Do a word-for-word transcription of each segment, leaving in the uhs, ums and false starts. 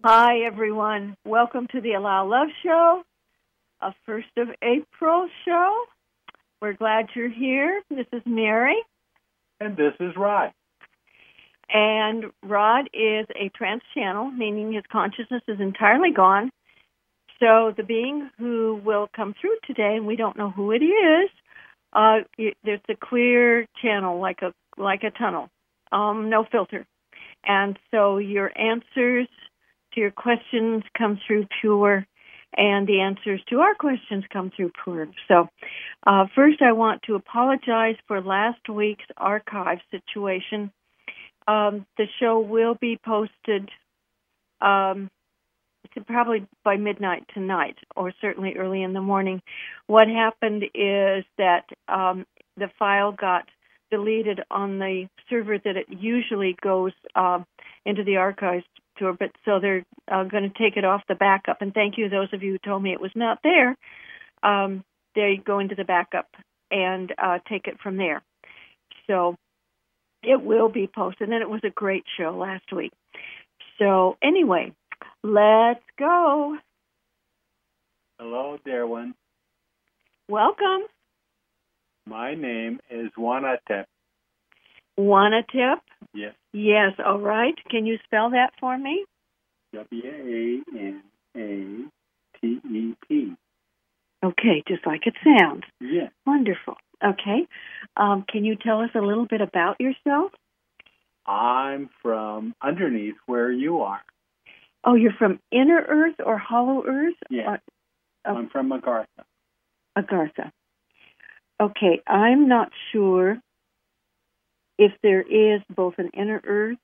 Hi, everyone. Welcome to the Allow Love Show, a first of April show. We're glad you're here. This is Mary. And this is Rod. And Rod is a trance channel, meaning his consciousness is entirely gone. So the being who will come through today, and we don't know who it is, uh, it, there's a clear channel, like a like a tunnel, um, no filter. And so your answers to your questions come through pure, and the answers to our questions come through pure. So uh, first I want to apologize for last week's archive situation. Um, the show will be posted um, probably by midnight tonight, or certainly early in the morning. What happened is that um, the file got deleted on the server that it usually goes uh, into the archives tour, but so they're uh, going to take it off the backup. And thank you, those of you who told me it was not there. Um, they go into the backup and uh, take it from there. So it will be posted, and it was a great show last week. So anyway, let's go. Hello, dear one. Welcome. My name is Wanatep. Wanatep? Yes. Yes, all right. Can you spell that for me? W A N A T E P. Okay, just like it sounds. Yes. Wonderful. Okay. Um, can you tell us a little bit about yourself? I'm from underneath where you are. Oh, you're from Inner Earth or Hollow Earth? Yes. Uh, I'm from Agartha. Agartha. Okay, I'm not sure if there is both an Inner Earth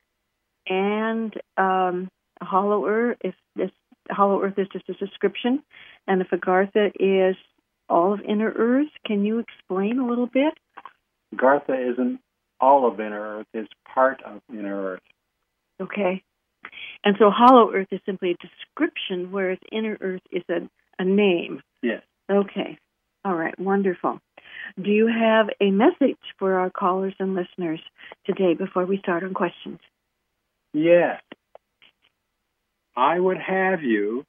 and um, a Hollow Earth, if this Hollow Earth is just a description, and if Agartha is all of Inner Earth. Can you explain a little bit? Agartha isn't all of Inner Earth, it's part of Inner Earth. Okay. And so Hollow Earth is simply a description, whereas Inner Earth is a, a name. Yes. Okay. All right. Wonderful. Do you have a message for our callers and listeners today before we start on questions? Yes. I would have you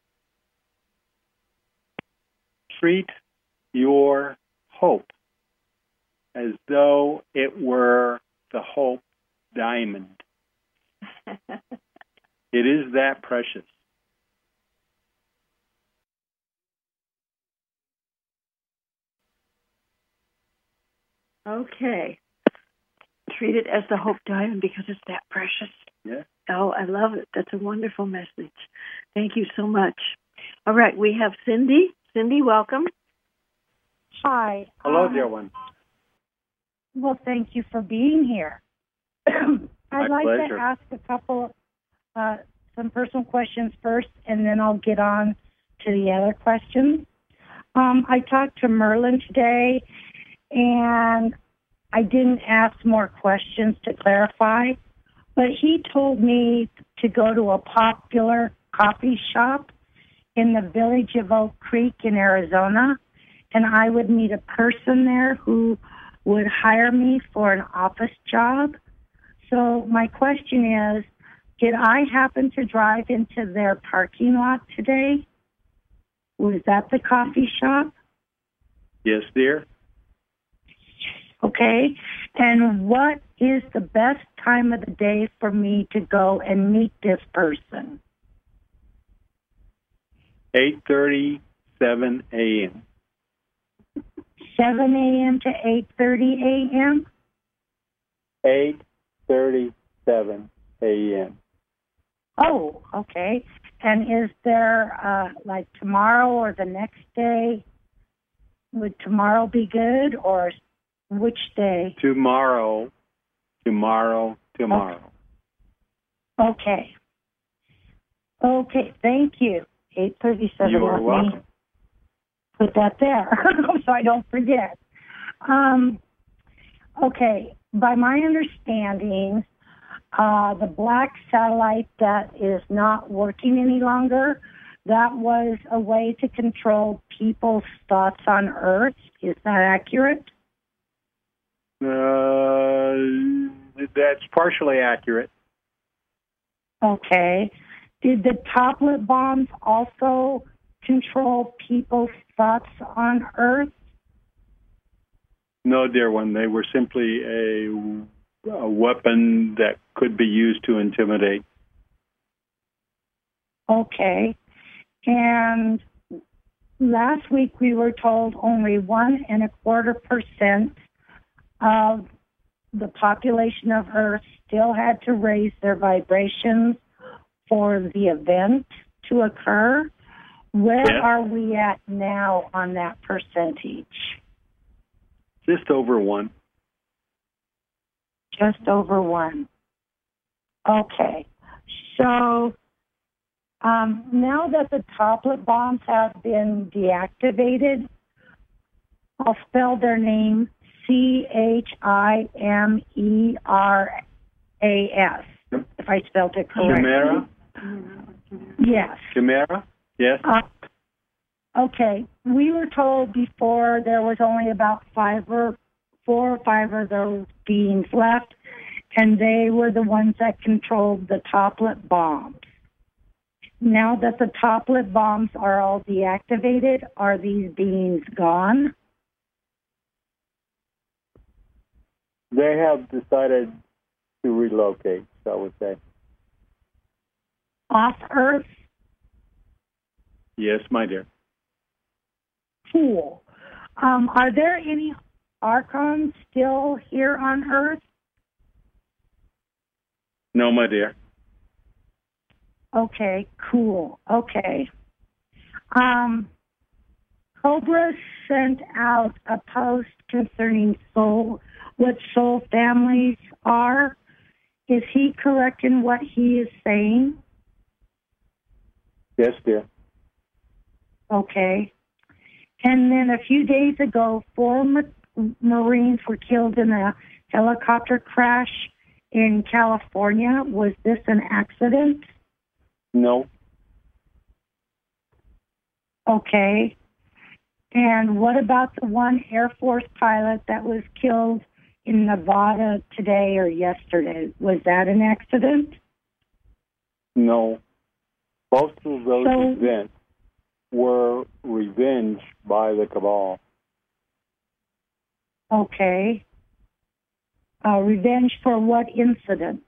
treat your hope as though it were the hope diamond. It is that precious. Okay. Treat it as the hope diamond because it's that precious. Yeah. Oh, I love it. That's a wonderful message. Thank you so much. All right, we have Cindy. Cindy, welcome. Hi. Hello, um, dear one. Well, thank you for being here. I'd My like pleasure. to ask a couple, uh, some personal questions first, and then I'll get on to the other questions. Um, I talked to Merlin today, and I didn't ask more questions to clarify, but he told me to go to a popular coffee shop in the village of Oak Creek in Arizona, and I would meet a person there who would hire me for an office job. So my question is, did I happen to drive into their parking lot today? Was that the coffee shop? Yes, dear. Okay. And what is the best time of the day for me to go and meet this person? eight thirty-seven a.m. seven a.m. to eight thirty a.m.? eight thirty-seven a.m. Oh, okay. And is there, uh, like tomorrow or the next day, would tomorrow be good, or which day? Tomorrow, tomorrow, tomorrow. Okay. Okay, thank you. eight thirty-seven. You are Let me welcome. put that there so I don't forget. Um, okay, by my understanding, uh, the black satellite that is not working any longer, that was a way to control people's thoughts on Earth. Is that accurate? Uh, that's partially accurate. Okay. Did the Toplet bombs also control people's thoughts on Earth? No, dear one. They were simply a, a weapon that could be used to intimidate. Okay. And last week we were told only one and a quarter percent of the population of Earth still had to raise their vibrations for the event to occur. Where Yeah. are we at now on that percentage? Just over one. Just over one. Okay. So um, now that the Toplet bombs have been deactivated, I'll spell their name C H I M E R A S, Yep. if I spelled it correctly. Chimera? Yes. Chimera? Yes. Uh, okay. We were told before there was only about five or four or five of those beings left, and they were the ones that controlled the Toplet bombs. Now that the Toplet bombs are all deactivated, are these beings gone? They have decided to relocate, I would say. Off Earth? Yes, my dear. Cool. Um, are there any Archons still here on Earth? No, my dear. Okay, cool. Okay. Um, Cobra sent out a post concerning soul, what soul families are. Is he correct in what he is saying? Yes, dear. Okay. And then a few days ago, four ma- Marines were killed in a helicopter crash in California. Was this an accident? No. Okay. And what about the one Air Force pilot that was killed in Nevada today or yesterday? Was that an accident? No. Both of those So- events were revenged by the cabal. Okay. Uh, revenge for what incident?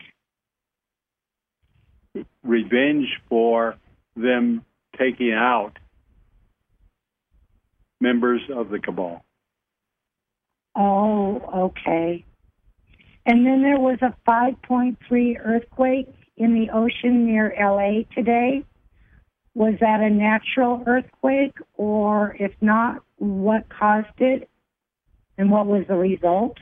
Revenge for them taking out members of the cabal. Oh, okay. And then there was a five point three earthquake in the ocean near L A today. Was that a natural earthquake, or if not, what caused it, and what was the result?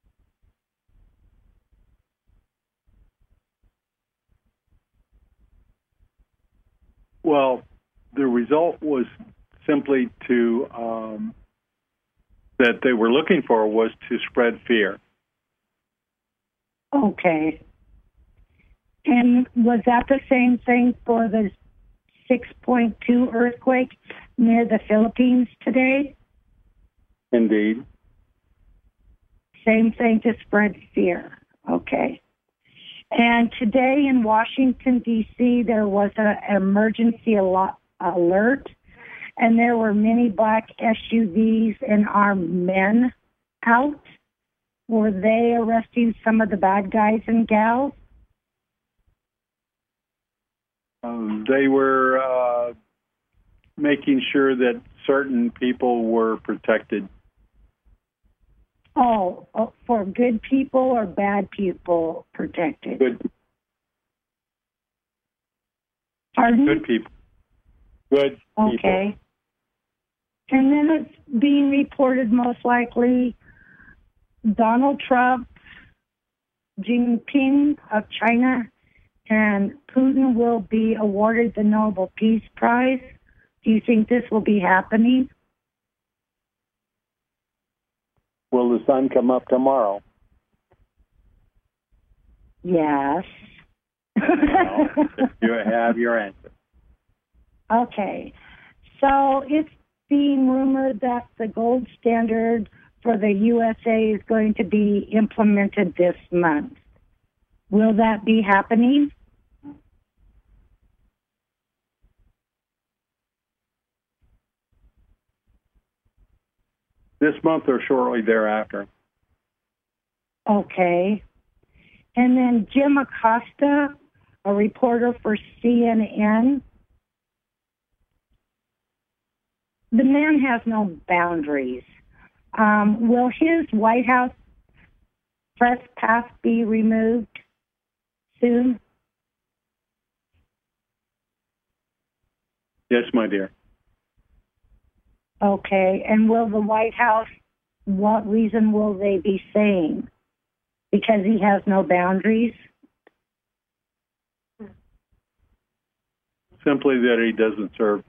Well, the result was simply to, um, that they were looking for was to spread fear. Okay. And was that the same thing for the six point two earthquake near the Philippines today? Indeed. Same thing, to spread fear. Okay. And today in Washington, D C, there was an emergency al- alert, and there were many black S U Vs and armed men out. Were they arresting some of the bad guys and gals? Um, they were uh, making sure that certain people were protected. Oh, oh, for good people or bad people protected? Good, Pardon? good people. Good people. Okay. And then it's being reported most likely Donald Trump, Xi Jinping of China, and Putin will be awarded the Nobel Peace Prize. Do you think this will be happening? Will the sun come up tomorrow? Yes. Well, you have your answer. Okay. So it's being rumored that the gold standard for the U S A is going to be implemented this month. Will that be happening? This month or shortly thereafter. Okay. And then Jim Acosta, a reporter for C N N. The man has no boundaries. Um, will his White House press pass be removed soon? Yes, my dear. Okay. And will the White House, what reason will they be saying? Because he has no boundaries? Simply that he doesn't serve.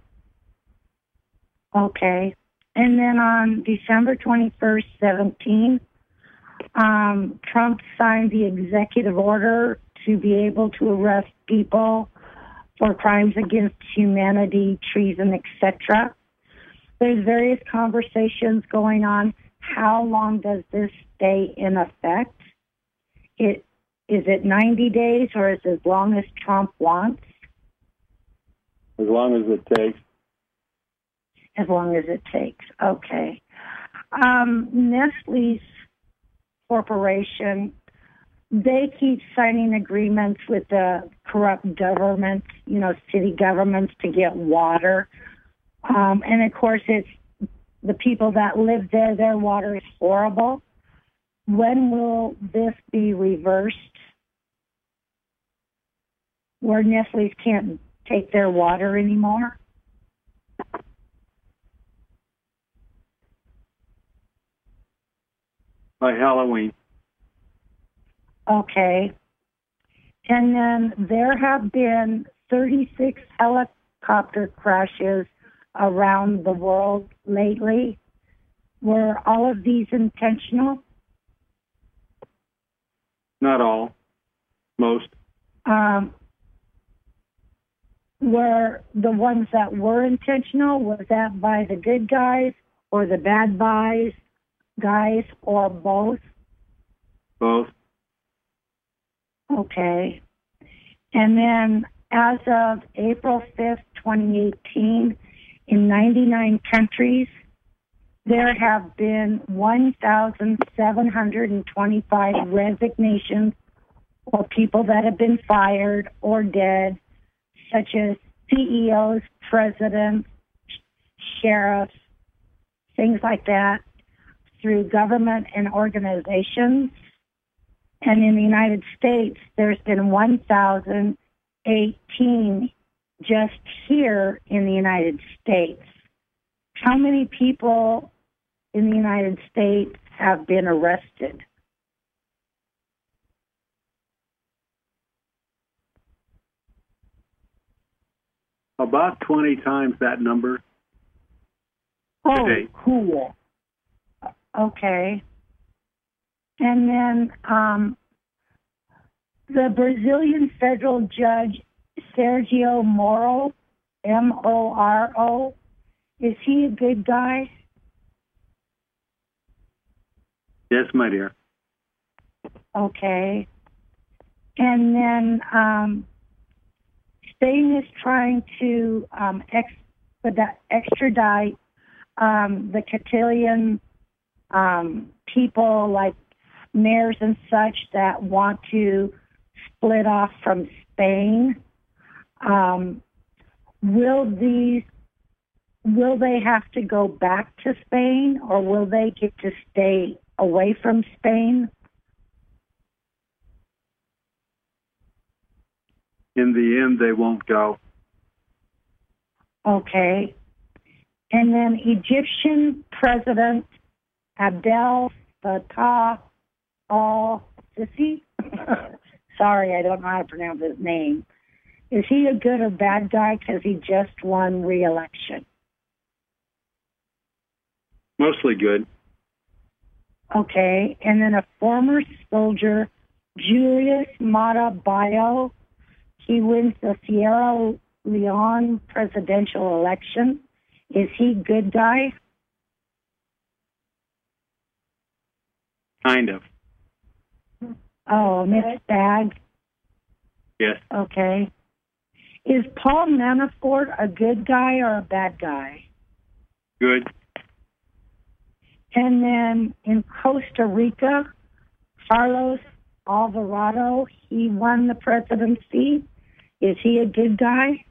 Okay. And then on December twenty-first, seventeen, um, Trump signed the executive order to be able to arrest people for crimes against humanity, treason, et cetera. There's various conversations going on. How long does this stay in effect? It, is it ninety days or is it as long as Trump wants? As long as it takes. As long as it takes. Okay. Um, Nestle's corporation, they keep signing agreements with the corrupt governments, you know, city governments to get water. Um, and of course, it's the people that live there, their water is horrible. When will this be reversed? Where Nestle's can't take their water anymore? By Halloween. Okay. And then there have been thirty-six helicopter crashes around the world lately. Were all of these intentional? Not all. Most. Um, were the ones that were intentional, was that by the good guys or the bad guys, guys, or both? Both. Okay. And then as of April fifth, twenty eighteen, in ninety-nine countries, there have been one thousand seven hundred twenty-five resignations or people that have been fired or dead, such as C E Os, presidents, sheriffs, things like that, through government and organizations. And in the United States, there's been one thousand eighteen just here in the United States. How many people in the United States have been arrested? About twenty times that number. Oh, today. Cool. Okay. And then um, the Brazilian federal judge, Sergio Moro, M O R O, is he a good guy? Yes, my dear. Okay. And then um, Spain is trying to um, expedite, extradite um, the Catalan um, people, like mayors and such, that want to split off from Spain. Um, will these will they have to go back to Spain, or will they get to stay away from Spain? In the end, they won't go. Okay. And then Egyptian President Abdel Fattah al-Sisi, sorry, I don't know how to pronounce his name. Is he a good or bad guy because he just won re-election? Mostly good. Okay. And then a former soldier, Julius Mata Bio, he wins the Sierra Leone presidential election. Is he good guy? Kind of. Oh, a mixed bag. Yes. Okay. Is Paul Manafort a good guy or a bad guy? Good. And then in Costa Rica, Carlos Alvarado, he won the presidency. Is he a good guy?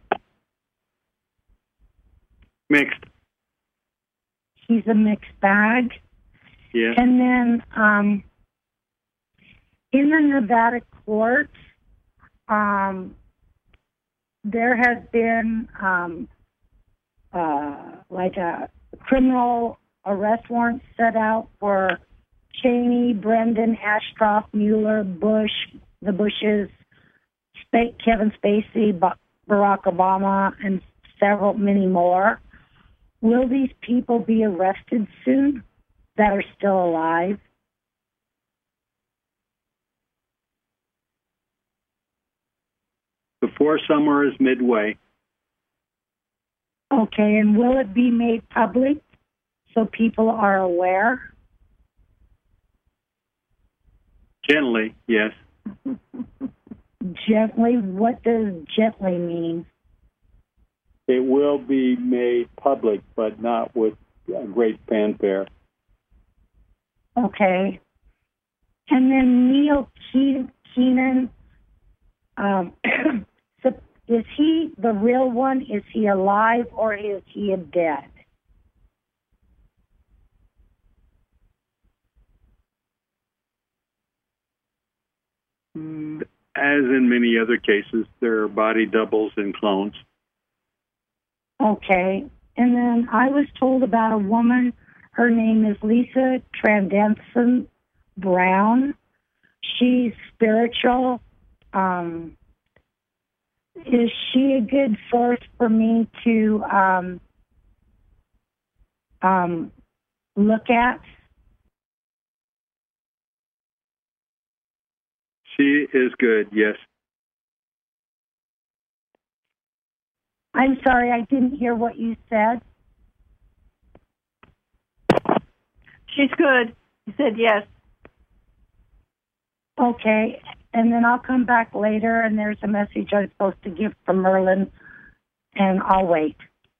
Mixed. He's a mixed bag. Yes. And then um, in the Nevada court, um, there has been um, uh, like a criminal arrest warrant set out for Cheney, Brendan, Ashcroft, Mueller, Bush, the Bushes, Sp- Kevin Spacey, Ba- Barack Obama, and several, many more. Will these people be arrested soon that are still alive? Before summer is midway. Okay, and will it be made public so people are aware? Gently, yes. Gently? What does gently mean? It will be made public, but not with a great fanfare. Okay. And then Neil Ke- Keenan, um, so is he the real one? Is he alive or is he dead? As in many other cases, there are body doubles and clones. Okay. And then I was told about a woman. Her name is Lisa Trandenson Brown. She's spiritual. Um, is she a good source for me to um, um, look at? She is good, yes. I'm sorry, I didn't hear what you said. She's good. He said yes. Okay, and then I'll come back later, and there's a message I'm supposed to give from Merlin, and I'll wait.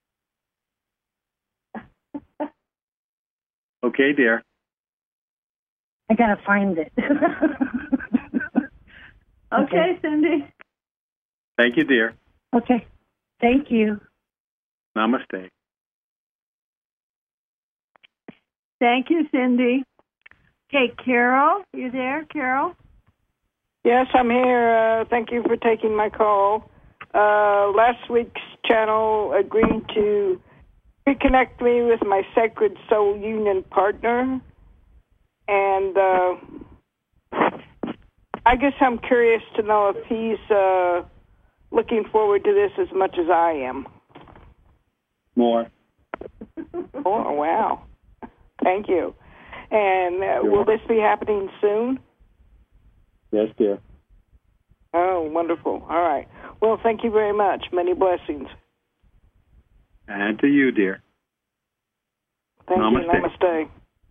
Okay, dear. I gotta find it. Okay, okay, Cindy. Thank you, dear. Okay, thank you. Namaste. Thank you, Cindy. Okay, Carol, you there, Carol? Yes, I'm here. Uh, thank you for taking my call. Uh, last week's channel agreed to reconnect me with my Sacred Soul Union partner. And uh, I guess I'm curious to know if he's uh, looking forward to this as much as I am. More. Oh, wow. Thank you. And uh, will welcome. this be happening soon? Yes, dear. Oh, wonderful. All right. Well, thank you very much. Many blessings. And to you, dear. Thank Namaste. you. Namaste.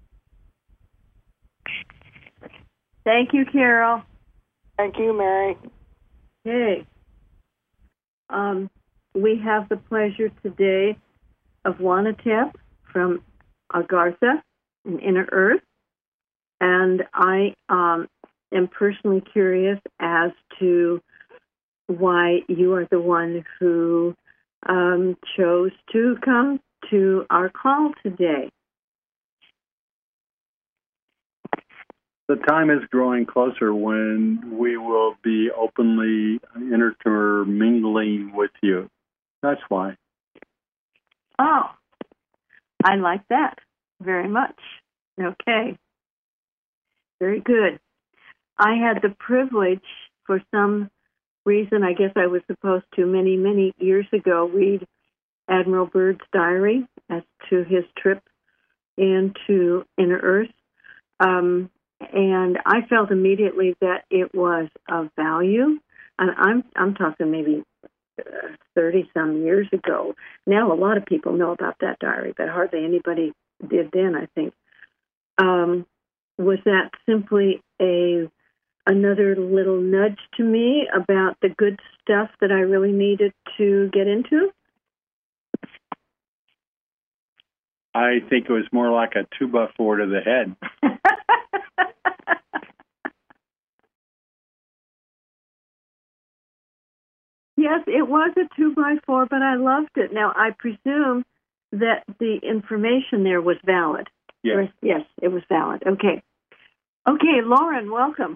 Thank you, Carol. Thank you, Mary. Okay. Um, we have the pleasure today of Wanatep from Agartha in Inner Earth. And I um, am personally curious as to why you are the one who um, chose to come to our call today. The time is growing closer when we will be openly intermingling with you. That's why. Oh, I like that very much. Okay. Very good. I had the privilege, for some reason, I guess I was supposed to many, many years ago, read Admiral Byrd's diary as to his trip into Inner Earth. Um, and I felt immediately that it was of value. And I'm I'm talking maybe thirty-some years ago. Now a lot of people know about that diary, but hardly anybody did then, I think. Um, was that simply a another little nudge to me about the good stuff that I really needed to get into? I think it was more like a two by four to the head. Yes, it was a two by four, but I loved it. Now, I presume that the information there was valid. Yes. Yes, it was valid. Okay. Okay, Lauren, welcome.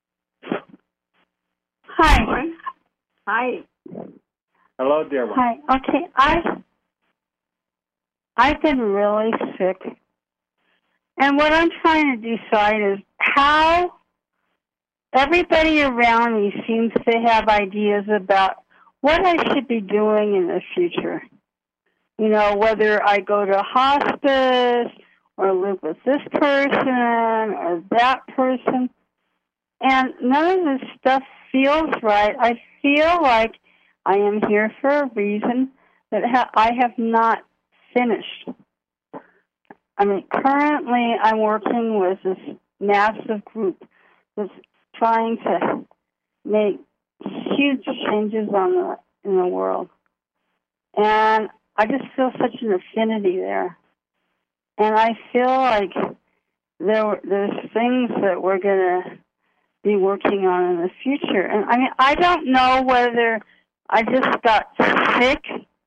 Hi. Lauren. Hi. Hello, dear one. Hi. Okay, I, I've been really sick. And what I'm trying to decide is how everybody around me seems to have ideas about what I should be doing in the future. You know, whether I go to hospice or live with this person or that person. And none of this stuff feels right. I feel like I am here for a reason that ha- I have not finished. I mean, currently I'm working with this massive group that's trying to make huge changes on the in the world. And I just feel such an affinity there. And I feel like there there's things that we're going to be working on in the future. And I mean, I don't know whether I just got sick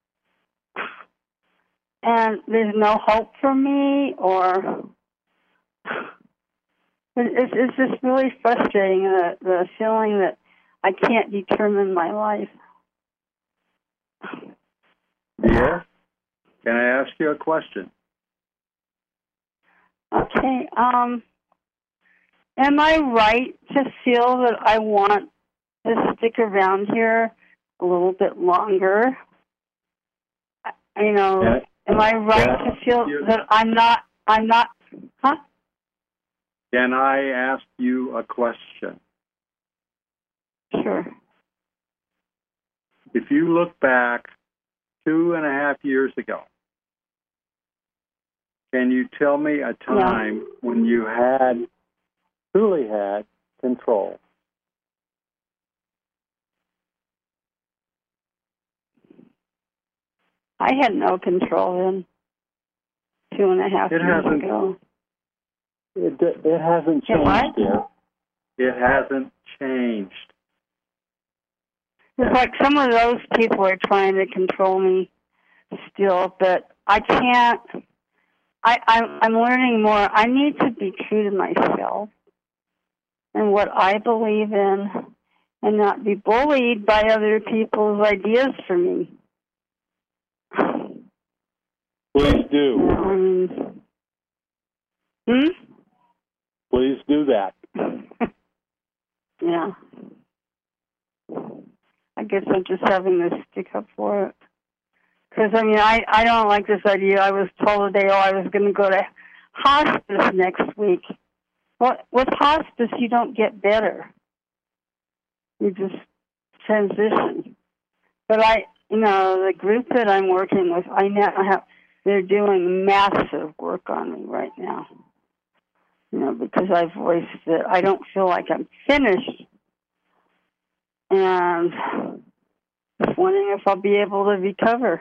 and there's no hope for me, or it's, it's just really frustrating, the, the feeling that I can't determine my life. Yes? Can I ask you a question? Okay. Um, am I right to feel that I want to stick around here a little bit longer? You know, Yeah. am I right Yeah. to feel You- that I'm not, I'm not, huh? Can I ask you a question? Sure. If you look back two and a half years ago, can you tell me a time Yeah. when you had, truly had, control? I had no control then, two and a half It years hasn't- ago. It, it hasn't It what? changed, dear. It hasn't changed. It's like some of those people are trying to control me still, but I can't. I, I'm, I'm learning more. I need to be true to myself and what I believe in and not be bullied by other people's ideas for me. Please do. Um, hmm? Please do that. Yeah. I guess I'm just having to stick up for it. Because, I mean, I, I don't like this idea. I was told today, oh, I was going to go to hospice next week. Well, with hospice, you don't get better. You just transition. But I, you know, the group that I'm working with, I now have, they're doing massive work on me right now. You know, because I voiced that I don't feel like I'm finished. And just wondering if I'll be able to recover.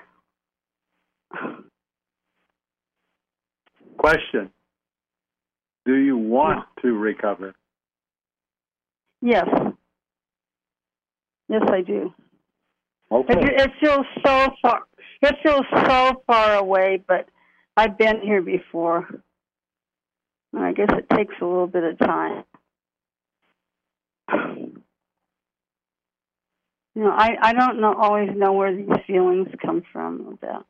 Question. Do you want Yeah. to recover? Yes. Yes, I do. Okay. It, it feels so far. It feels so far away, but I've been here before. And I guess it takes a little bit of time. You know, I, I don't know always know where these feelings come from with that.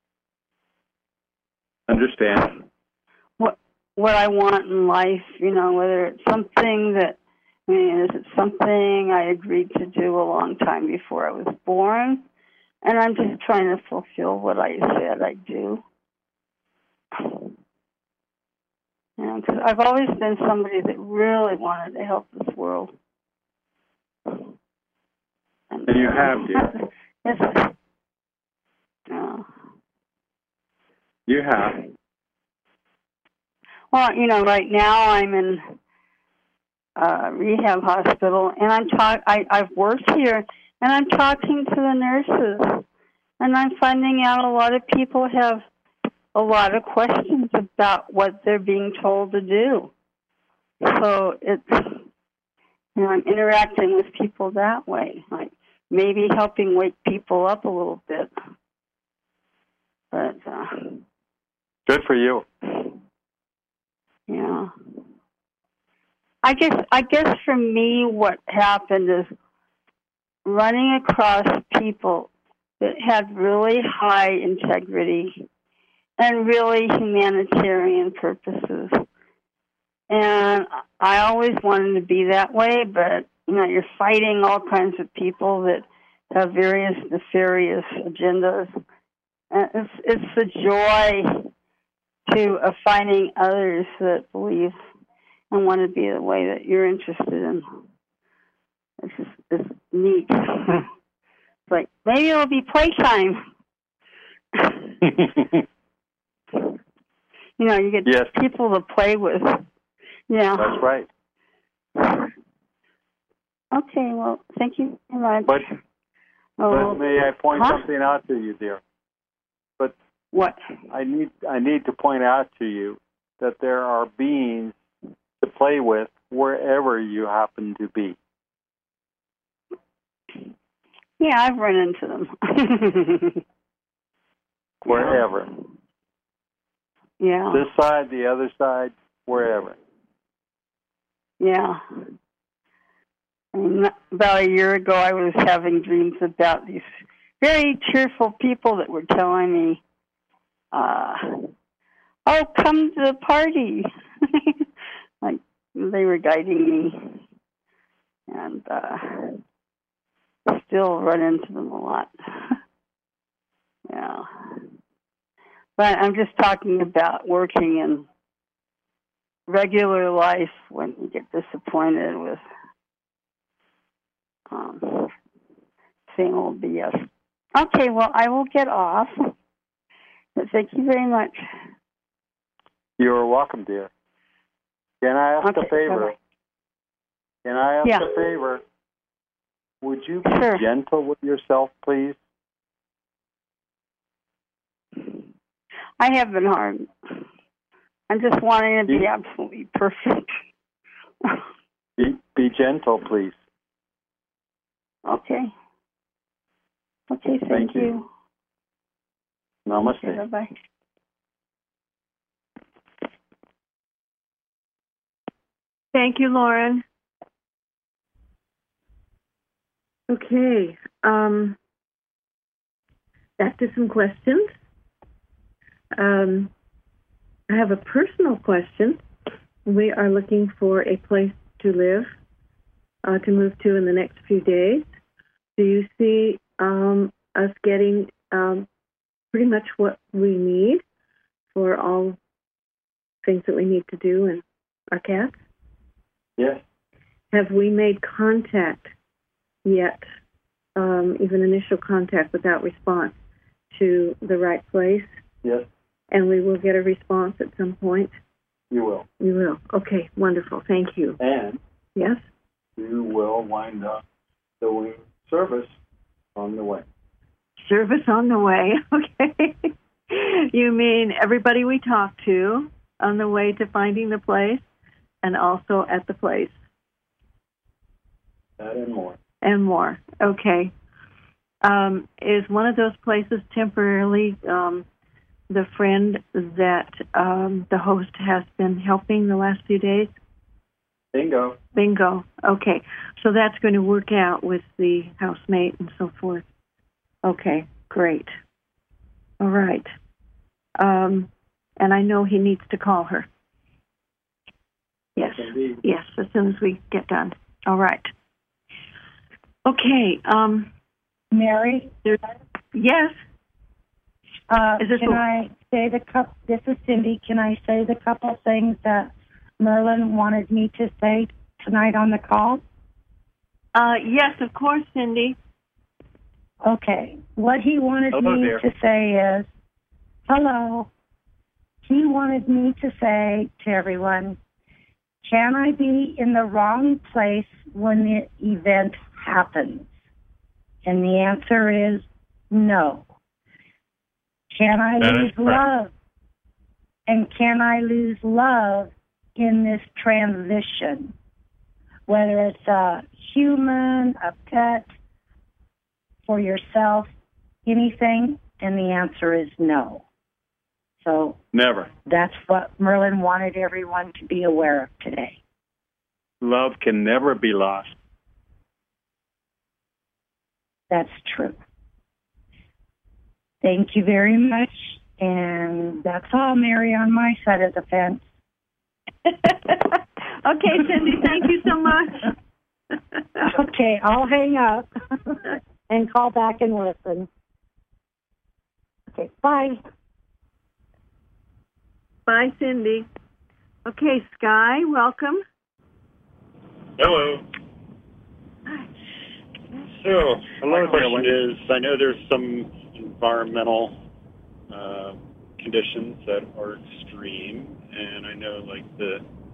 Understand. What what I want in life, you know, whether it's something that, I mean, is it something I agreed to do a long time before I was born? And I'm just trying to fulfill what I said I'd do. You know, 'cause I've always been somebody that really wanted to help this world. And, And you have, dear. It's, uh, You have. well, you know, right now I'm in uh, rehab hospital, and I'm talk. I, I've worked here, and I'm talking to the nurses, and I'm finding out a lot of people have a lot of questions about what they're being told to do. So it's, you know, I'm interacting with people that way, like maybe helping wake people up a little bit. But uh, good for you. Yeah. I guess I guess for me, what happened is running across people that had really high integrity and really humanitarian purposes. And I always wanted to be that way, but, you know, you're fighting all kinds of people that have various nefarious agendas. And it's, it's the joy to uh, finding others that believe and want to be the way that you're interested in. It's just it's neat. It's like, maybe it'll be playtime. You know, you get yes. people to play with. Yeah. That's right. Okay, well, thank you very much. But, oh, but may I point huh? something out to you, dear? But what? I need I need to point out to you that there are beings to play with wherever you happen to be. Yeah, I've run into them. Wherever. Yeah. This side, the other side, wherever. Yeah. I mean, about a year ago, I was having dreams about these very cheerful people that were telling me, uh, oh, come to the party. Like, they were guiding me. And uh, still run into them a lot. Yeah. But I'm just talking about working in regular life when you get disappointed with um, same old B S. Okay, well, I will get off. But thank you very much. You're welcome, dear. Can I ask okay, a favor? bye-bye. Can I ask yeah. a favor? Would you be sure. gentle with yourself, please? I have been hard. I'm just wanting to be be, absolutely perfect. be, be gentle, please. Okay. Okay, thank, thank you. you. Namaste. Okay, bye-bye. Thank you, Lauren. Okay. Um, back to some questions. Um, I have a personal question. We are looking for a place to live, uh, to move to in the next few days. Do you see um, us getting um, pretty much what we need for all things that we need to do in our cats? Yes. Have we made contact yet, um, even initial contact without response, to the right place? Yes. And we will get a response at some point? You will. You will. Okay, wonderful. Thank you. And yes, you will wind up doing service on the way. Service on the way. Okay. You mean everybody we talk to on the way to finding the place and also at the place? That and more. And more. Okay. Um, is one of those places temporarily um, the friend that um, the host has been helping the last few days? Bingo. Bingo. Okay. So that's going to work out with the housemate and so forth. Okay, great. All right. Um, and I know he needs to call her. Yes. Indeed. Yes, as soon as we get done. All right. Okay. Um, Mary? Yes. Uh, Is this can a- I say the cup? This is Cindy. Can I say the couple things that Merlin wanted me to say tonight on the call? Uh, yes, of course, Cindy. Okay. What he wanted Hello, me dear. to say is, hello. He wanted me to say to everyone, can I be in the wrong place when the event happens? And the answer is no. Can I That lose is correct. love And can I lose love in this transition? Whether it's a human, a pet, for yourself, anything? And the answer is no. So Never. That's what Merlin wanted everyone to be aware of today. Love can never be lost. That's true. Thank you very much. And that's all, Mary, on my side of the fence. Okay, Cindy, thank you so much. Okay, I'll hang up and call back and listen. Okay, bye. Bye, Cindy. Okay, Sky, welcome. Hello. So, Hello, my question Dylan. is, I know there's some environmental uh, conditions that are extreme, and I know, like, the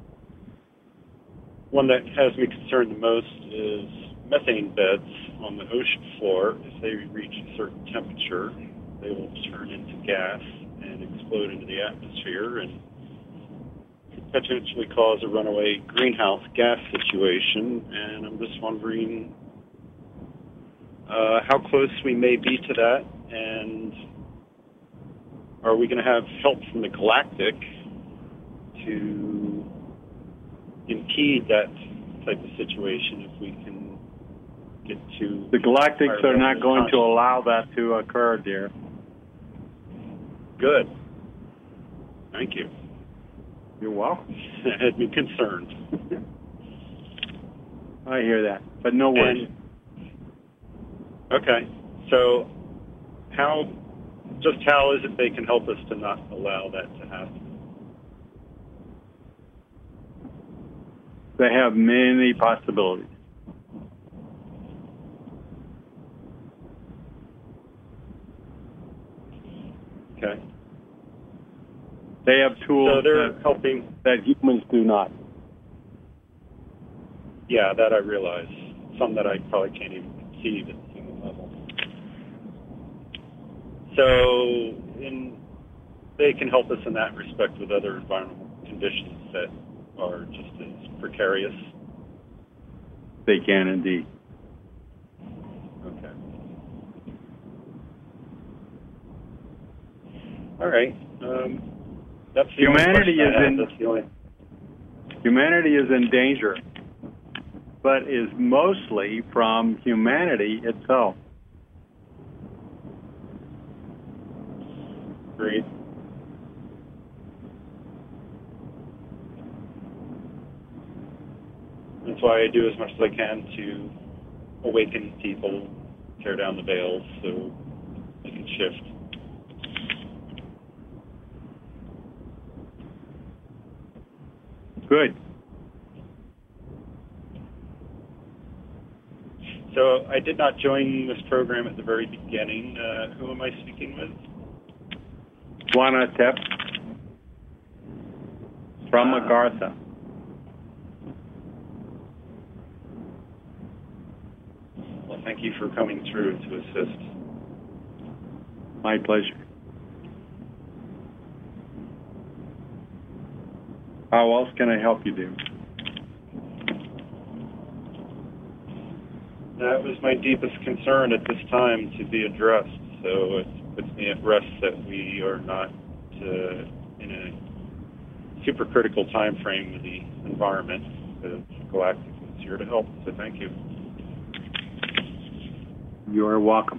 one that has me concerned the most is methane beds on the ocean floor. If they reach a certain temperature, they will turn into gas and explode into the atmosphere and potentially cause a runaway greenhouse gas situation. And I'm just wondering uh, how close we may be to that, and are we going to have help from the Galactic to impede that type of situation if we can get to... The Galactics are not going to allow that to occur, dear. Good. Thank you. You're welcome. That had me concerned. I hear that, but no worries. And, okay, so how, just how is it they can help us to not allow that to happen? They have many possibilities. Okay. They have tools So they're that, helping. that humans do not. Yeah, that I realize. Some that I probably can't even conceive at the human level. So in, they can help us in that respect with other environmental conditions that are just as precarious. They can indeed. Okay. All right. Um, that's the Humanity only is I have. in That's the only... humanity is in danger, but is mostly from humanity itself. Great. That's why I do as much as I can to awaken people, tear down the veils so they can shift. Good. So I did not join this program at the very beginning. Uh, who am I speaking with? Juana Tep from uh, Agartha. Well, thank you for coming through to assist. My pleasure. How else can I help you, dear? That was my deepest concern at this time to be addressed. So it puts me at rest that we are not uh, in a super critical time frame with the environment. The Galactic is here to help. So thank you. You are welcome.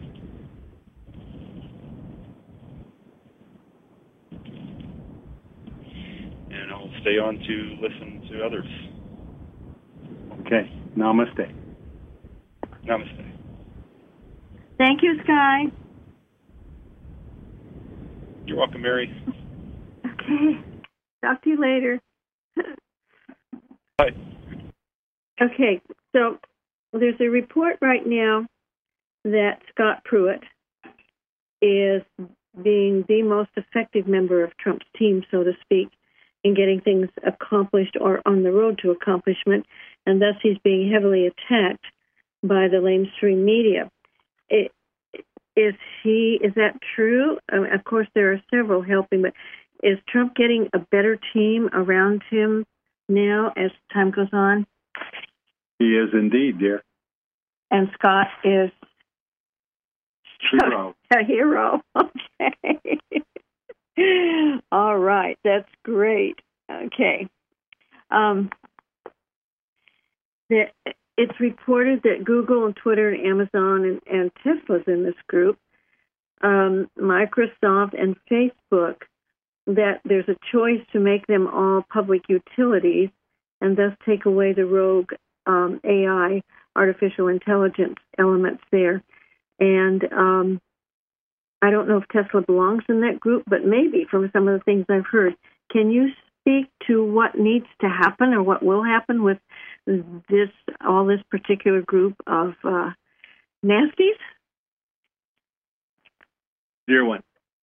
And I'll stay on to listen to others. Okay. Namaste. Namaste. Thank you, Sky. You're welcome, Mary. Okay. Talk to you later. Bye. Okay, so there's a report right now that Scott Pruitt is being the most effective member of Trump's team, so to speak, in getting things accomplished or on the road to accomplishment, and thus he's being heavily attacked by the mainstream media. It, is he? Is that true? I mean, of course, there are several helping, but is Trump getting a better team around him now as time goes on? He is indeed, dear. And Scott is Hero. a hero. Okay. All right. That's great. Okay. Um, the, it's reported that Google and Twitter and Amazon and, and Tesla's in this group, um, Microsoft and Facebook, that there's a choice to make them all public utilities and thus take away the rogue um, A I, artificial intelligence elements there. And um, I don't know if Tesla belongs in that group, but maybe from some of the things I've heard. Can you speak to what needs to happen or what will happen with this, all this particular group of uh, nasties? Dear one,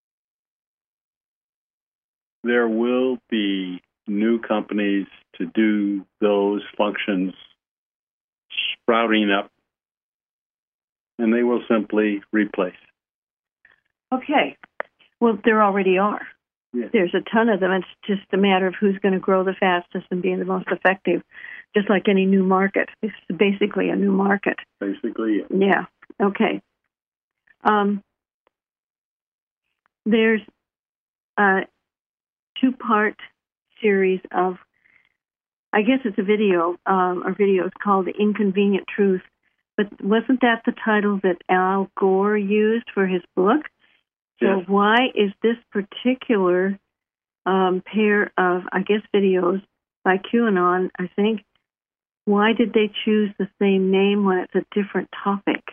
there will be new companies to do those functions sprouting up, and they will simply replace. Okay. Well, there already are. Yes. There's a ton of them. It's just a matter of who's going to grow the fastest and be the most effective, just like any new market. It's basically a new market. Basically, yeah. Yeah. Okay. Um, there's a two-part series of, I guess it's a video, um, or video is called The Inconvenient Truth. But wasn't that the title that Al Gore used for his book? So Yes. why is this particular um, pair of, I guess, videos by QAnon, I think, why did they choose the same name when it's a different topic?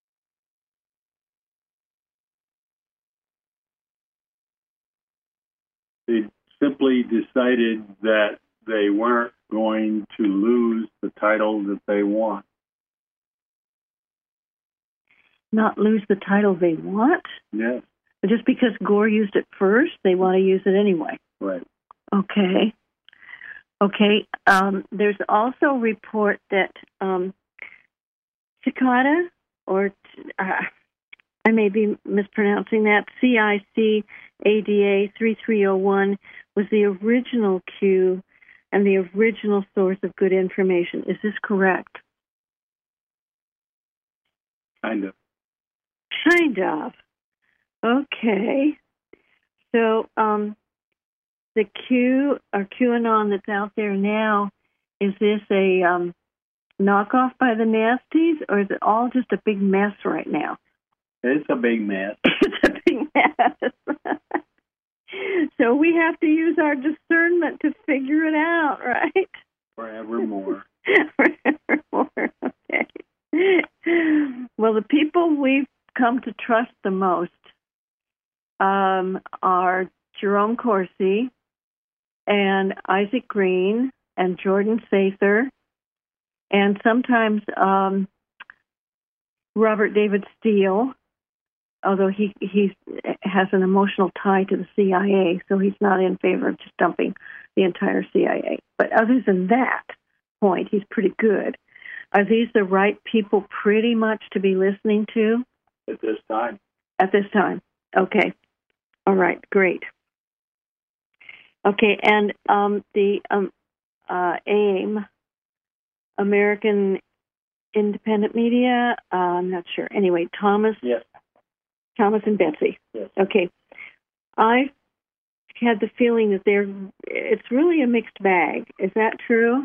They simply decided that they weren't going to lose the title that they want. Not lose the title they want? Yes. But just because Gore used it first, they want to use it anyway. Right. Okay. Okay. Um, there's also a report that um, Cicada, or uh, I may be mispronouncing that, C I C A D A thirty-three oh one was the original Q and the original source of good information. Is this correct? Kind of. Kind of. Okay. So um, the Q or QAnon that's out there now, is this a um, knockoff by the nasties, or is it all just a big mess right now? It's a big mess. It's a big mess. So we have to use our discernment to figure it out, right? Forevermore. Forevermore. Okay. Well, the people we've come to trust the most um, are Jerome Corsi and Isaac Green and Jordan Sather, and sometimes um, Robert David Steele, although he he has an emotional tie to the C I A, so he's not in favor of just dumping the entire C I A. But other than that point, he's pretty good. Are these the right people pretty much to be listening to? At this time. At this time. Okay. All right. Great. Okay. And um, the um, uh, AIM, American Independent Media, uh, I'm not sure. Anyway, Thomas. Yes. Thomas and Betsy. Yes. Okay. I had the feeling that they're, it's really a mixed bag. Is that true?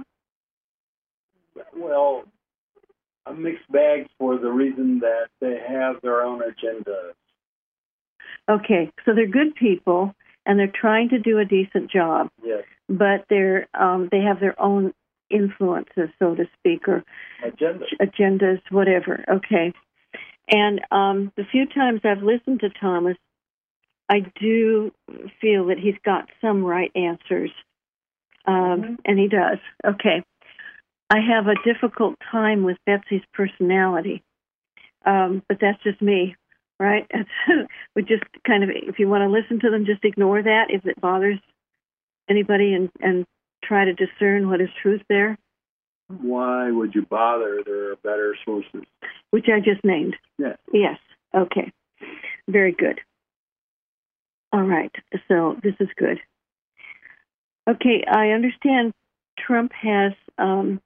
Well, a mixed bag for the reason that they have their own agendas. Okay, so they're good people, and they're trying to do a decent job. Yes. But they're um, they have their own influences, so to speak, or Agenda. agendas, whatever. Okay. And um, the few times I've listened to Thomas, I do feel that he's got some right answers, um, mm-hmm. and he does. Okay. I have a difficult time with Betsy's personality, um, but that's just me, right? We just kind of, if you want to listen to them, just ignore that if it bothers anybody, and, and try to discern what is truth there. Why would you bother? There are better sources. Which I just named. Yes. Yes. Okay. Very good. All right. So this is good. Okay, I understand Trump has um,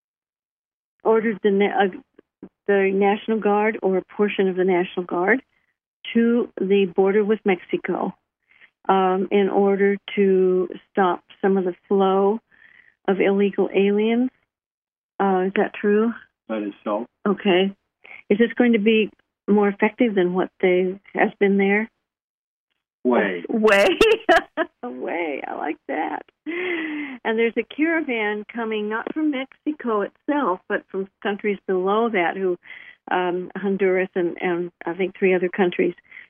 ordered the na- uh, the National Guard or a portion of the National Guard to the border with Mexico um, in order to stop some of the flow of illegal aliens. Uh, is that true? That is so. Okay. Is this going to be more effective than what they has been there? Way. Way. Way. I like that. And there's a caravan coming not from Mexico itself, but from countries below that, who um, Honduras and, and I think three other countries,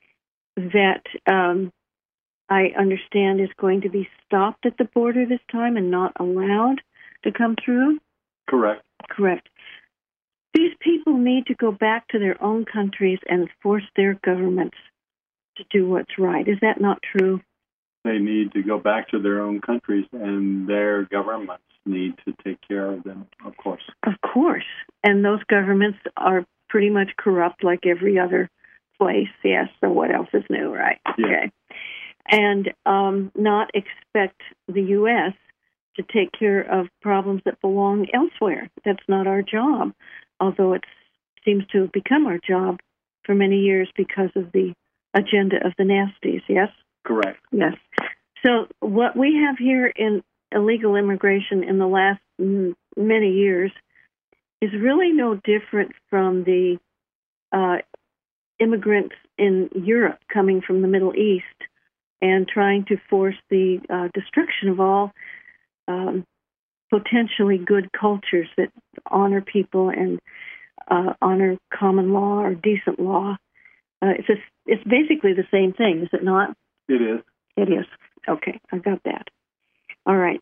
that um, I understand is going to be stopped at the border this time and not allowed to come through? Correct. Correct. These people need to go back to their own countries and force their governments to do what's right. Is that not true? They need to go back to their own countries, and their governments need to take care of them, of course. Of course. And those governments are pretty much corrupt like every other place. Yes, so what else is new, right? Yeah. Okay. And um, not expect the U S to take care of problems that belong elsewhere. That's not our job, although it seems to have become our job for many years because of the agenda of the nasties, yes? Correct. Yes. So what we have here in illegal immigration in the last m- many years is really no different from the uh, immigrants in Europe coming from the Middle East and trying to force the uh, destruction of all um, potentially good cultures that honor people and uh, honor common law or decent law. Uh, it's a, it's basically the same thing, is it not? It is. It is. Okay, I got that. All right.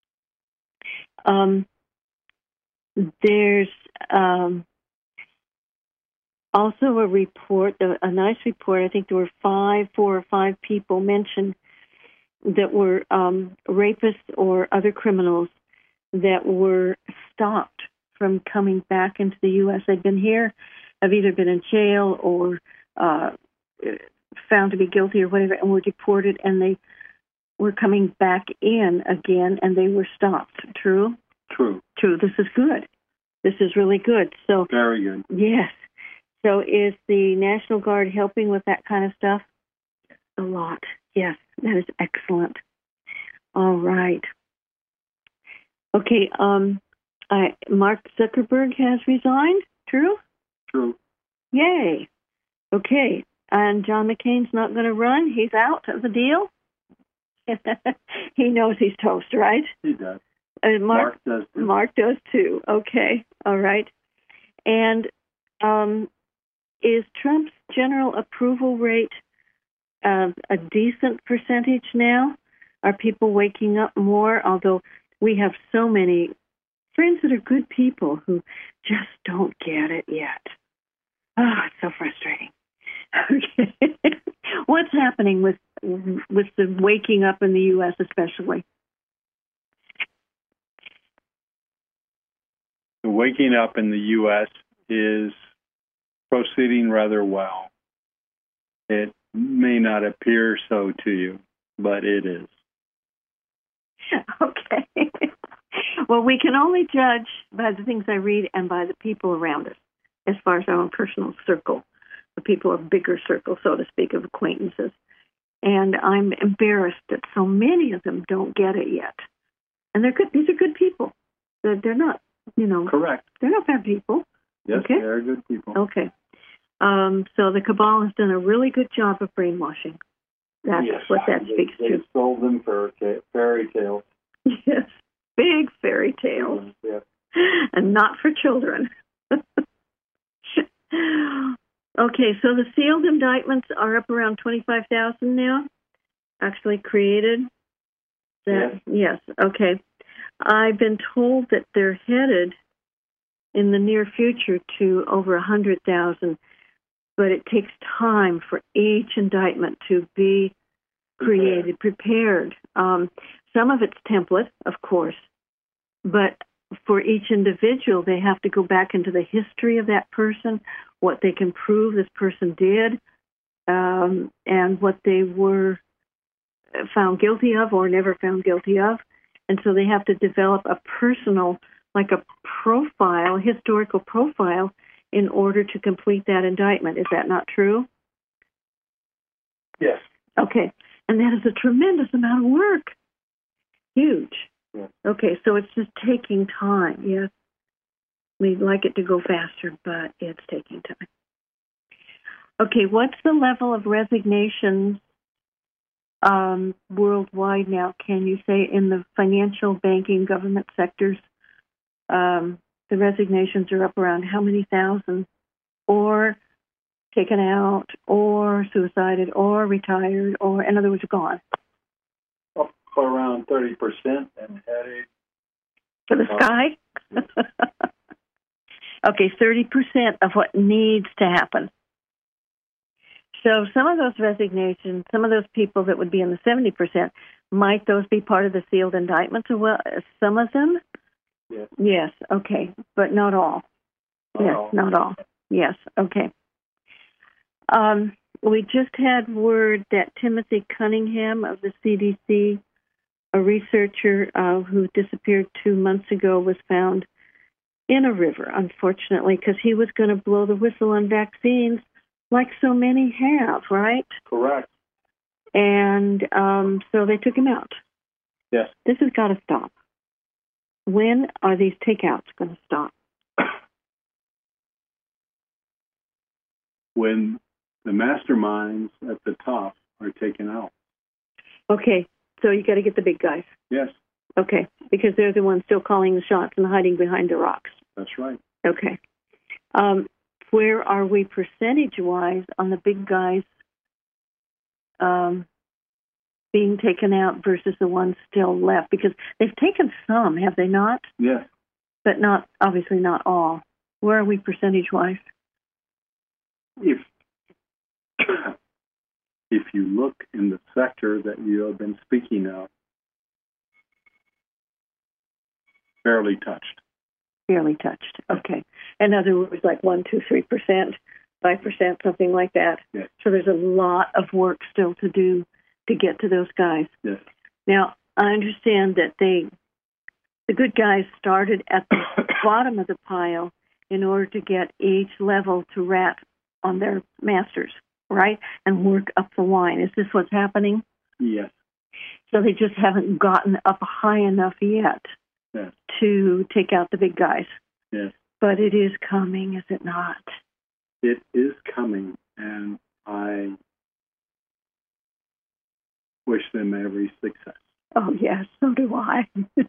Um, there's um, also a report, a, a nice report. I think there were five, four or five people mentioned that were um, rapists or other criminals that were stopped from coming back into the U S. They've been here, have either been in jail or uh, found to be guilty or whatever, and were deported, and they were coming back in again, and they were stopped. True? True. True. This is good. This is really good. So very good. Yes. So is the National Guard helping with that kind of stuff? A lot. Yes, that is excellent. All right. Okay. Um, I, Mark Zuckerberg has resigned. True? True. Yay. Okay. And John McCain's not going to run. He's out of the deal. He knows he's toast, right? He does. Uh, Mark, Mark does too. Mark does too. Okay. All right. And um, is Trump's general approval rate uh, a decent percentage now? Are people waking up more? Although we have so many friends that are good people who just don't get it yet. Oh, it's so frustrating. Okay. What's happening with with the waking up in the U S especially? The waking up in the U S is proceeding rather well. It may not appear so to you, but it is. Okay. Well, we can only judge by the things I read and by the people around us, as far as our own personal circle, the people of bigger circle, so to speak, of acquaintances. And I'm embarrassed that so many of them don't get it yet. And they're good. These are good people. They're, they're not, you know. Correct. They're not bad people. Yes, okay? they're good people. Okay. Um, so the cabal has done a really good job of brainwashing. That's yes, what that they, speaks they to. sold them for fairy tales. Yes, big fairy tales. Yes. And not for children. Okay, so the sealed indictments are up around twenty-five thousand now, actually created. That, yes. Yes, okay. I've been told that they're headed in the near future to over one hundred thousand, but it takes time for each indictment to be created, prepared. Um, some of it's template, of course, but for each individual, they have to go back into the history of that person, what they can prove this person did, um, and what they were found guilty of or never found guilty of. And so they have to develop a personal, like a profile, historical profile, in order to complete that indictment. Is that not true? Yes. Okay. And that is a tremendous amount of work. Huge. Yes. Okay, so it's just taking time, yes. We'd like it to go faster, but it's taking time. Okay, what's the level of resignations um, worldwide now? Can you say in the financial, banking, government sectors, um, the resignations are up around how many thousand? Or taken out, or suicided, or retired, or, in other words, gone? Up around thirty percent and headed For the sky? Okay, thirty percent of what needs to happen. So some of those resignations, some of those people that would be in the seventy percent, might those be part of the sealed indictments? Well, some of them? Yes. Yes, okay, but not all. Not yes, all. not all. Yes, okay. Um, we just had word that Timothy Cunningham of the C D C, a researcher uh, who disappeared two months ago, was found in a river, unfortunately, because he was going to blow the whistle on vaccines like so many have, right? Correct. And um, so they took him out. Yes. This has got to stop. When are these takeouts going to stop? When the masterminds at the top are taken out. Okay, so you got to get the big guys. Yes. Okay, because they're the ones still calling the shots and hiding behind the rocks. That's right. Okay. Um, where are we percentage-wise on the big guys um, being taken out versus the ones still left? Because they've taken some, have they not? Yes. But not, obviously not all. Where are we percentage-wise? If if you look in the sector that you have been speaking of, barely touched. Barely touched. Okay. In other words, like one, two, three percent, five percent, something like that. Yes. So there's a lot of work still to do to get to those guys. Yes. Now, I understand that they, the good guys started at the bottom of the pile in order to get each level to rat on their masters, right? And work up the line. Is this what's happening? Yes. So they just haven't gotten up high enough yet Yes. to take out the big guys. Yes. But it is coming, is it not? It is coming, and I wish them every success. Oh, yes, so do I.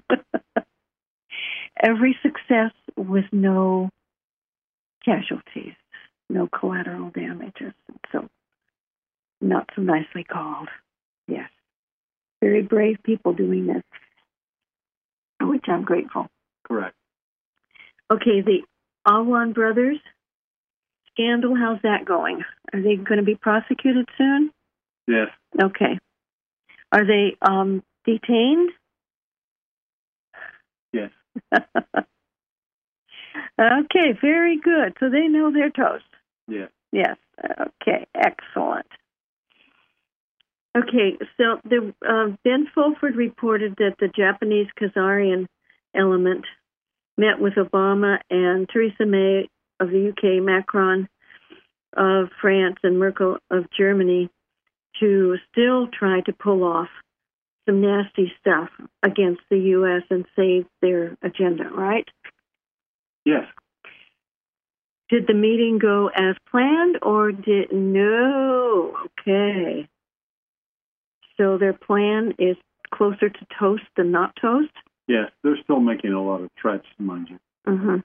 Every success with no casualties, no collateral damages. So, not so nicely called. Yes. Very brave people doing this, for which I'm grateful. Correct. Okay, the Awan brothers scandal, how's that going? Are they going to be prosecuted soon? Yes. Okay. Are they um, detained? Yes. Okay, very good. So they know their toast. Yes. Yes. Okay, excellent. Okay, so the uh, Ben Fulford reported that the Japanese Khazarian element met with Obama and Theresa May of the U K, Macron of France, and Merkel of Germany to still try to pull off some nasty stuff against the U S and save their agenda, right? Yes. Did the meeting go as planned or did no? Okay. So their plan is closer to toast than not toast? Yes. They're still making a lot of threats, mind you. Mm-hmm.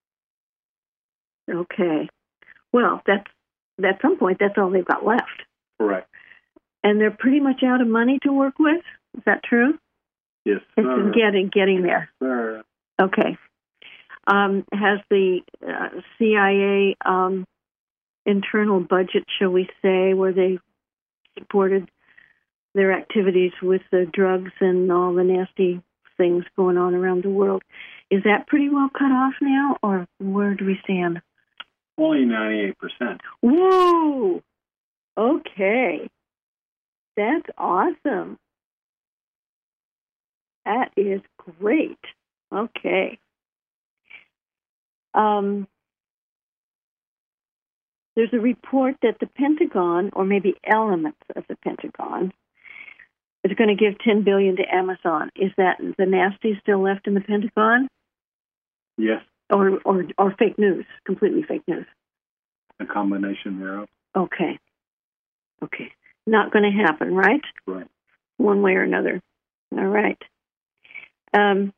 Okay. Well, that's at some point, that's all they've got left. Correct. And they're pretty much out of money to work with? Is that true? Yes. It's sir. getting, getting there. Sir. Okay. Um, has the uh, C I A um, internal budget, shall we say, where they supported their activities with the drugs and all the nasty things going on around the world, is that pretty well cut off now, or where do we stand? Only ninety-eight percent. Whoa! Okay. That's awesome. That is great. Okay. Um, there's a report that the Pentagon, or maybe elements of the Pentagon, is going to give ten billion dollars to Amazon. Is that the nasty still left in the Pentagon? Yes. Or, or, or fake news, completely fake news? A combination thereof. Okay. Okay. Not going to happen, right? Right. One way or another. All right. Um,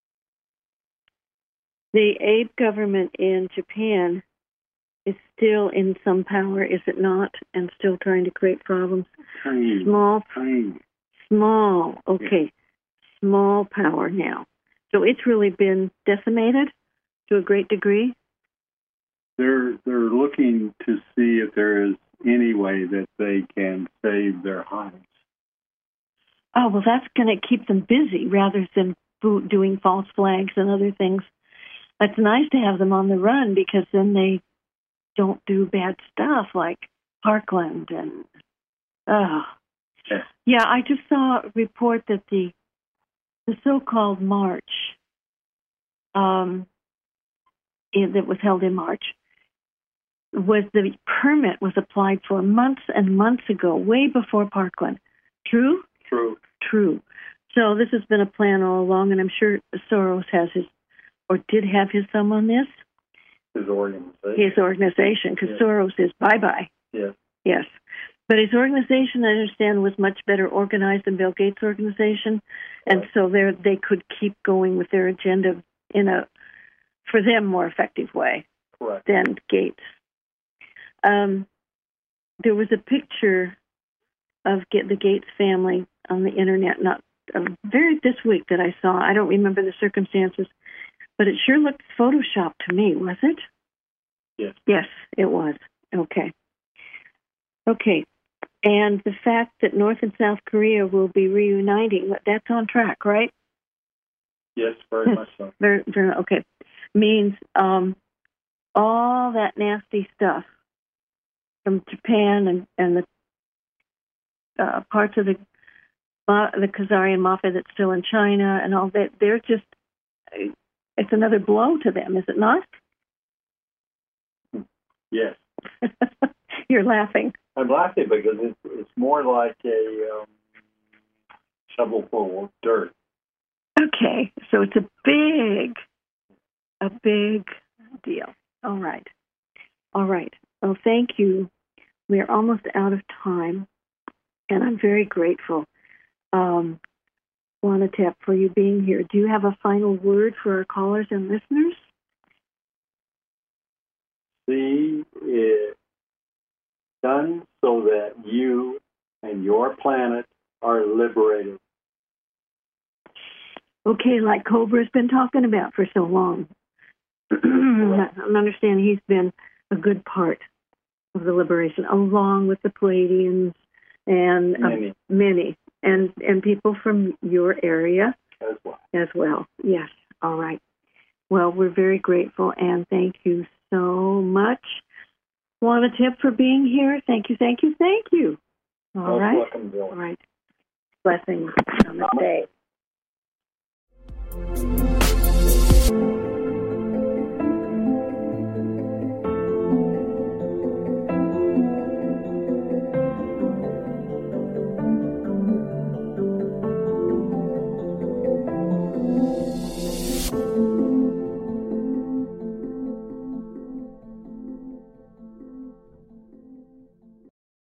the Abe government in Japan is still in some power, is it not? And still trying to create problems. Tiny. Small. Tiny. Small. Okay. Yeah. Small power now. So it's really been decimated to a great degree? They're they're looking to see if there is any way that they can save their hives. Oh, well, that's going to keep them busy rather than doing false flags and other things. It's nice to have them on the run because then they don't do bad stuff like Parkland and, oh. Yeah. Yeah, I just saw a report that the the so-called march um, in, that was held in March was the permit was applied for months and months ago, way before Parkland. True? True. True. So this has been a plan all along, and I'm sure Soros has his, or did have his thumb on this. His organization. His organization, because yeah. Soros is bye-bye. Yes. Yes. But his organization, I understand, was much better organized than Bill Gates' organization, and right. so they they could keep going with their agenda in a, for them, more effective way Correct. than Gates. Um, there was a picture of get the Gates family on the internet, not uh, very this week that I saw. I don't remember the circumstances, but it sure looked photoshopped to me. Was it? Yes. Yes, it was. Okay. Okay. And the fact that North and South Korea will be reuniting, that's on track, right? Yes, very much so. Very, very, okay. Means um, all that nasty stuff from Japan and, and the uh, parts of the uh, the Khazarian Mafia that's still in China and all that, they're just, it's another blow to them, is it not? Yes. You're laughing. I'm laughing because it's, it's more like a um, shovel full of dirt. Okay, so it's a big, a big deal. All right. All right. Well, thank you. We are almost out of time, and I'm very grateful, um, Juanitep, for you being here. Do you have a final word for our callers and listeners? See it done so that you and your planet are liberated. Okay, like Cobra's been talking about for so long. I'm understanding he's been a good part of the liberation, along with the Pleiadians and many, uh, many and, and people from your area as well. As well, yes. All right. Well, we're very grateful, and thank you so much. Juanitep, for being here. Thank you, thank you, thank you. All Most right. welcome, Bill. All right. Blessings. Namaste.